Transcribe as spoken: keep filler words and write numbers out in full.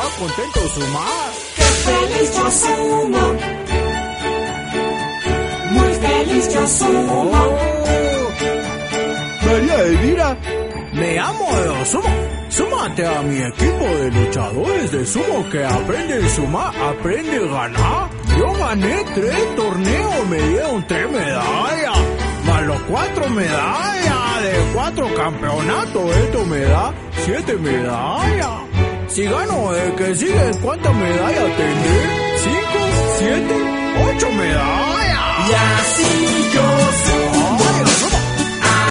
contento sumar. ¡Qué feliz yo sumo! Muy feliz yo sumo. Oh. María Elvira, me amo de sumo. Súmate a mi equipo de luchadores de sumo que aprende a sumar, aprende a ganar. Yo gané tres torneos, me dieron tres medallas, más los cuatro medallas de cuatro campeonatos. Esto me da siete medallas. Si gano el que sigue, ¿cuántas medallas tendré? ¿Cinco? ¿Siete? ¿Ocho medallas? Y así yo sumo.